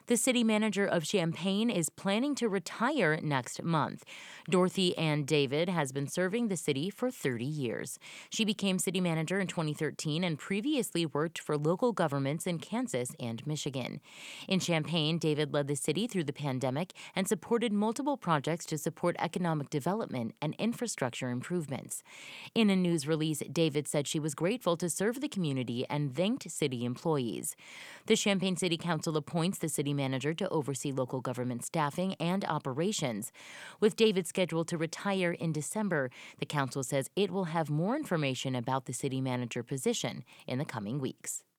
The city manager of Champaign is planning to retire next month. Dorothy Ann David has been serving the city for 30 years. She became city manager in 2013 and previously worked for local governments in Kansas and Michigan. In Champaign, David led the city through the pandemic and supported multiple projects to support economic development and infrastructure improvements. In a news release, David said she was grateful to serve the community and thanked city employees. The Champaign City Council appoints the city manager to oversee local government staffing and operations. With David scheduled to retire in December, the council says it will have more information about the city manager position in the coming weeks.